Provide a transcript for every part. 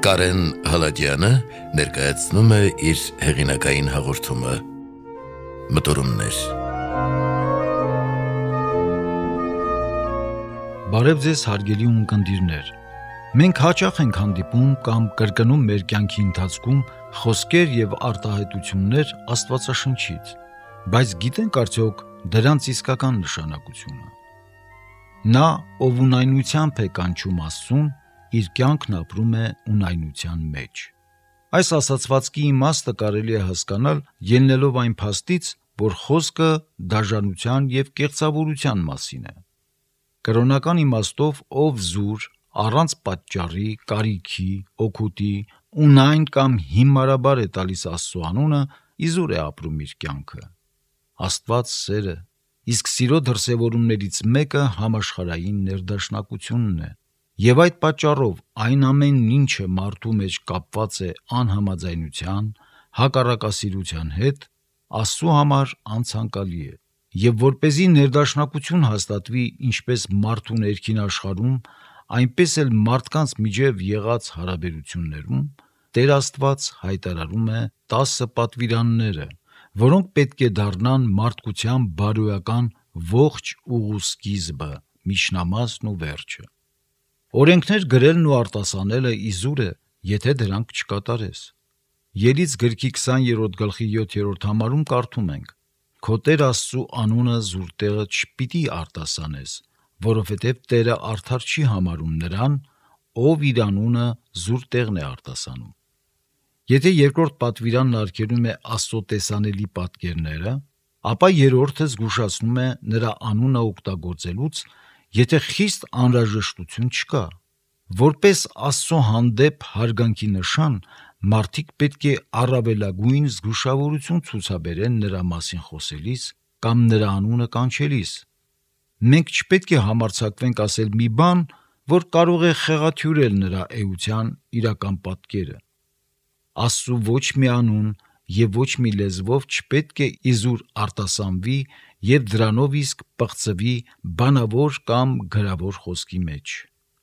Կարեն Հալաջյանը ներկայացնում է իր հեղինակային հաղորդումը Մտորումներ։ Բարև ձեզ հարգելի ունկնդիրներ։ Մենք հաճախ ենք հանդիպում կամ կրկնում մեր կյանքի ընթացքում խոսքեր եւ արտահայտություններ Աստվածաշնչից, բայց գիտենք արդյոք դրանց իսկական նշանակությունը։ Նա, ով ունայնությամբ է կանչում Աստծուն, իր կյանքն ապրում է ունայնության մեջ։ Այս ասացվածքի իմաստը կարելի է հասկանալ ելնելով այն փաստից, որ խոսքը դաժանության եւ կեղծավորության մասին է։ Կրոնական իմաստով ով զուր, առանց պատճառի, կարիքի, օգուտի, ունայն կամ հիմարաբար է տալիս Աստծո անունը, իզուր է ապրում իր կյանքը։ Աստված սեր է, իսկ սիրո դրսևորումներից մեկը համաշխարհային ներդաշնակությունն է, եւ այդ պատճառով այն ամենն ինչը մարդու մեջ կապված է անհամաձայնության, հակառակասիրության հետ, Աստծո համար անցանկալի է, եւ որպեսզի ներդաշնակություն հաստատվի ինչպես մարդու ներքին աշխարհում, այնպես էլ մարդկանց միջև եղած հարաբերություններում, Տեր Աստված հայտարարում է 10 պատվիրանները, որոնք պետք է դառնան մարդկության բարոյական ողջ ուղու սկիզբը, միջնամազն ու վերջը։ Օրենքներ գրելն ու արտասանելը իզուր է, եթե դրանք չկատարես։ Ելից գրքի 20-րդ գլխի 7-րդ համարում կարդում ենք. «Քո Տեր Աստծու անունը զուր տեղը չպիտի արտասանես, որովհետև Տերը արդար չի համարում նրան, ով իր անունը զուր տեղն է արտասանում»։ Եթե երկրորդ պատվիրանն արգելում է Աստծո տեսանելի պատկերները, ապա երրորդը զգուշացնում է նրա անունը օգտագործելուց, եթե խիստ անհրաժեշտություն չկա։ Որպես Աստծո հանդեպ հարգանքի նշան, մարդիկ պետք է առավելագույն զգուշավորություն ցուցաբերեն նրա մասին խոսելիս կամ նրա անունը կանչելիս։ Մենք չպետք է համարձակվենք ասել մի բան, որ կարող է խեղաթյուրել նրա էության իրական պատկերը։ Աստծու ոչ մի անուն եւ ոչ մի լեզվով չպետք է իզուր արտասանվի եւ դրանով իսկ պղծվի բանավոր կամ գրավոր խոսքի մեջ։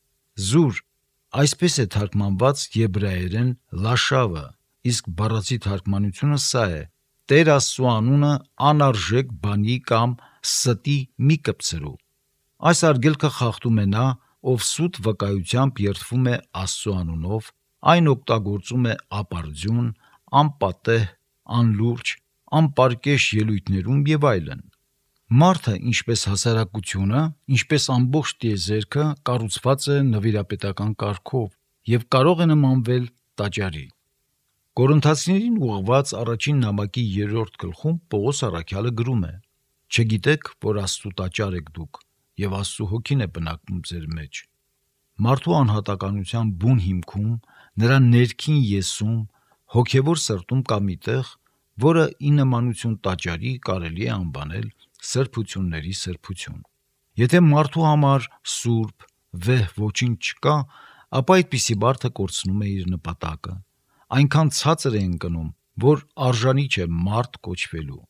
Զուր այսպես է թարգմանված եբրայերեն լաշավը, իսկ բառացի թարգմանությունը սա է. Տեր Աստծո անունը անարժեք բանի կամ ստի մի կպցրու։ Այս արգելքը խախտում է նա, ով սուտ վկայությամբ երդվում է Աստծո անունով, այն օգտագործում է ապարդյուն, անպատեհ, անլուրջ, անպարկեշտ ելույթներում եւ այլն։ Մարդը, ինչպես հասարակությունը, ինչպես ամբողջ տիեզերքը կառուցված է նվիրապետական կարգով եւ կարող է նմանվել տաճարի։ Կորինթացիներին ուղղված առաջին նամակի 3-րդ գլխում Պողոս առաքյալը գրում է. «Չգիտեք, որ Աստծո տաճար եք դուք, եւ Աստծո հոգին է բնակվում ձեր մեջ»։ Մարդու անհատականության բուն հիմքում, նրա ներքին եսում, հոգևոր սրտում կա մի տեղ, որը ի նմանություն տաճարի կարելի է անվանել սրբությունների սրբություն։ Եթե մարդու համար սուրբ, վեհ ոչինչ չկա, ապա այդպիսի բարդը կորցնում է իր նպատակը, այնքան ցածր է ընկնում, որ արժանի չէ մարդ կոչվելու։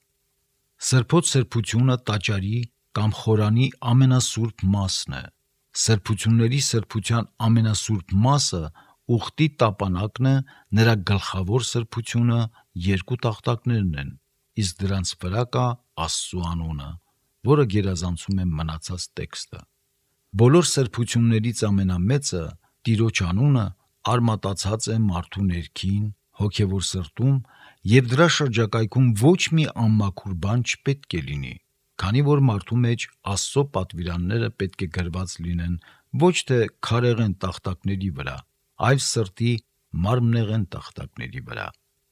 Սրբոց սրբությունը տաճարի կամ խորանի ամենասուրբ մասն է։ Սրբությունների սրբության ամենասուրբ մասը ուխտի տապանակն է, նրա գլխավոր սրբությունը երկու տախտակներն են, իսկ դրանց վրա կա Աստծո անունը, որը գերազանցում է մնացած տեքստը։ Բոլոր սրբություններից ամենամեծը, Տիրոջ անունը, արմատացած է մարդու ներքին, հոգևոր սրտում, եւ դրա շրջակայքում ոչ մի անմաքուր բան չպետք է լինի, քանի որ մարդու մեջ Աստծո պատվիրանները պետք է գրված լինեն ոչ թե քարեղեն տախտակների վրա, այլ սրտի մարմնեղեն տախտակների վրա։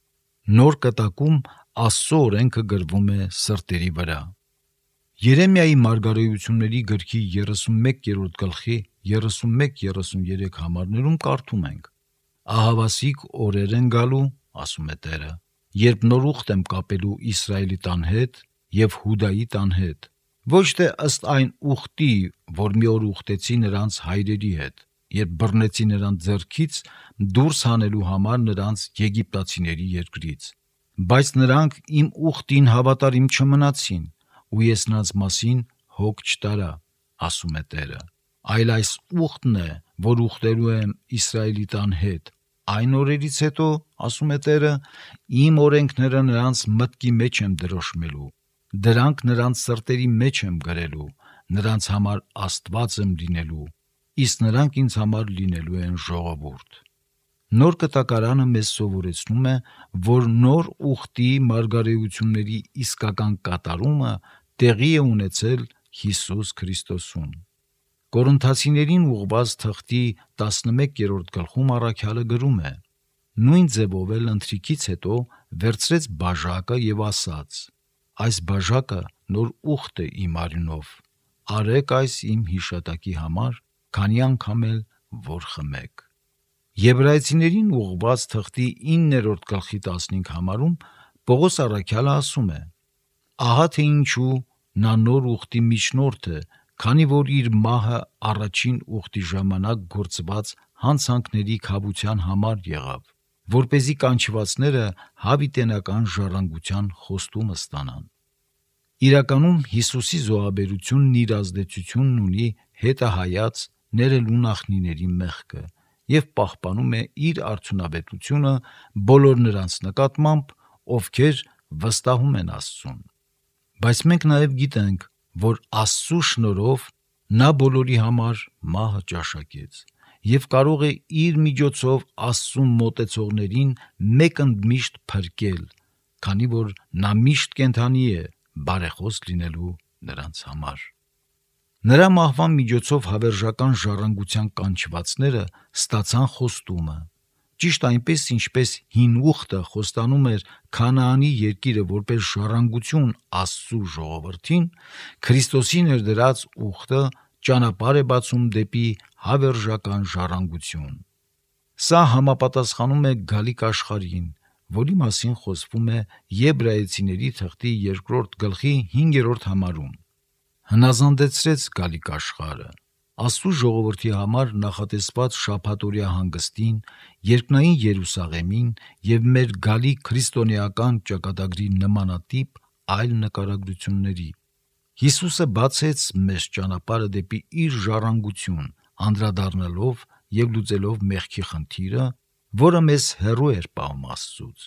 Նոր կտակում Աստծո օրենքը գրվում է սրտերի վրա։ Երեմիայի մարգարեությունների գրքի 31-րդ գլխի 31-33 համարներում կարդում ենք. «Ահավասիկ օրեր են գալու, ասում է Տերը, երբ նոր ուխտ եմ կապելու Իսրայելի տան հետ եւ Հուդայի տան հետ, ոչ թե ըստ այն ուխտի, որ մի օր ուխտեցի նրանց հայրերի հետ, երբ բռնեցի նրանց ձեռքից դուրս հանելու համար նրանց եգիպտացիների երկրից, բայց նրանք իմ ուխտին հավատարիմ չմնացին, ու ես նրանց մասին հոգ չտարա, ասում է Տերը, այլ այս ուխտն է, որ ուխտելու եմ Իսրայելի տան հետ, Այն օրերից հետո, ասում է Տերը, իմ օրենքները նրանց մտքի մեջ եմ դրոշմելու, դրանք նրանց սրտերի մեջ եմ գրելու, նրանց համար Աստված եմ լինելու, իսկ նրանք ինձ համար լինելու են ժողովուրդ։ Նոր կտակարանը մեզ սովորեցնում է, որ նոր ուխտի մարգարեությունների իսկական կատարումը տեղի է ունեցել Հիսուս Քրիստոսում։ Կորինթացիներին ուղղված թղթի 11-րդ գլխում առաքյալը գրում է. «Նույն ձևով էլ ընթրիքից հետո վերցրեց բաժակը եւ ասաց. այս բաժակը նոր ուխտ է իմ արյունով, արեք այս իմ հիշատակի համար, քանի անգամ էլ որ խմեք»։ Եբրայեցիներին ուղղված թղթի 9-րդ գլխի 15 համարում Պողոս առաքյալը ասում է. «Ահա թե ինչու նա նոր ուխտի միջնորդ է, քանի որ իր մահը առաջին ուխտի ժամանակ գործված հանցանքների քավության համար եղավ, որպեսզի կանչվածները հավիտենական ժառանգության խոստումը ստանան»։ Իրականում Հիսուսի զոհաբերությունն իր ազդեցությունն ունի հետահայաց ներելու նախնիների մեղքը և պահպանում է իր արդյունավետությունը բոլոր նրանց նկատմամբ, ովքեր վստահում են Աստծուն։ Բայց մենք նաև գիտենք, որ Աստծու շնորհով նա բոլորի համար մահը ճաշակեց և կարող է իր միջոցով Աստծուն մոտեցողներին մեկընդմիշտ փրկել, քանի որ նա միշտ կենդանի է բարեխոս լինելու նրանց համար։ Նրա մահվան միջոցով հավերժական ժառանգության կանչվածները ստացան խոստումը, ճիշտ այնպես, ինչպես հին ուխտը խոստանում էր Քանաանի երկիրը որպես ժառանգություն Աստծու ժողովրդին, Քրիստոսի ներդրած ուխտը ճանապարհ է բացում դեպի հավերժական ժառանգություն։ Սա համապատասխանում է գալիք աշխարհին, որի մասին խոսվում է Եբրայեցիների թղթի 2-րդ գլխի 5-րդ համարում. հնազանդեցրեց գալիք աշխարհը։ Աստծու ժողովրդի համար նախատեսված շաբաթօրյա հանգստին, երկնային Երուսաղեմին և մեր գալիք քրիստոնեական ճակատագրի նմանատիպ այլ նկարագրությունների։ Հիսուսը բացեց մեզ ճանապարհը դեպի իր ժառանգություն, անդրադառնալով և լուծելով մեղքի խնդիրը, որը մեզ հեռու էր պահում Աստծուց։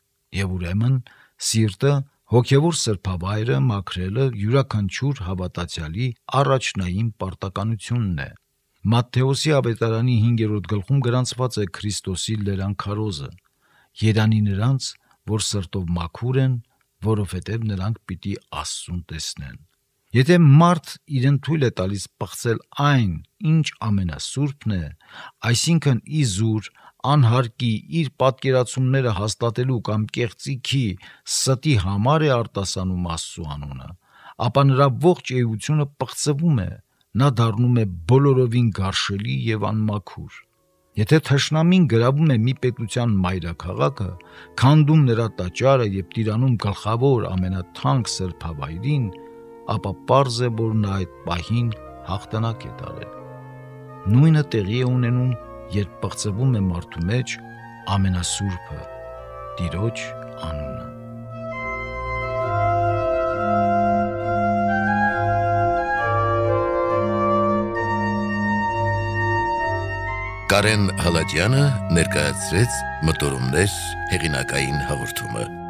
Եվ ուրեմն սիրտը, հոգևոր սրբավայրը մաքրելը յուրաքանչյուր հավատացյալի առաջնային պարտականությունն է։ Մատթեոսի ավետարանի 5-րդ գլխում գրանցված է Քրիստոսի լերան քարոզը. «Երանի նրանց, որ սրտով մաքուր են, որովհետև նրանք պիտի Աստծուն տեսնեն»։ Եթե մարդ իրեն թույլ է տալիս պղծել այն, ինչ ամենասուրբն է, այսինքն իզուր, անհարկի, իր պատկերացումները հաստատելու կամ կեղծիքի, ստի համար է արտասանում Աստծու անունը, ապա նրա ողջ էությունը պղծվում է, նա դառնում է բոլորովին գարշելի և անմաքուր։ Եթե թշնամին գրավում է մի պետության մայրաքաղաքը, քանդում նրա տաճարը և տիրանում գլխավոր ամենաթանկ սրբավայրին, ապա պարզ է, որ նա այդ պահին հաղթանակ է տարել։ Նույնը տեղի է ունենում, երբ պղծվում է մարդու մեջ ամենասուրբը՝ Տիրոջ անունը։ Կարեն Հալաջյանը ներկայացրեց «Մտորումներ» հեղինակային հաղորդումը։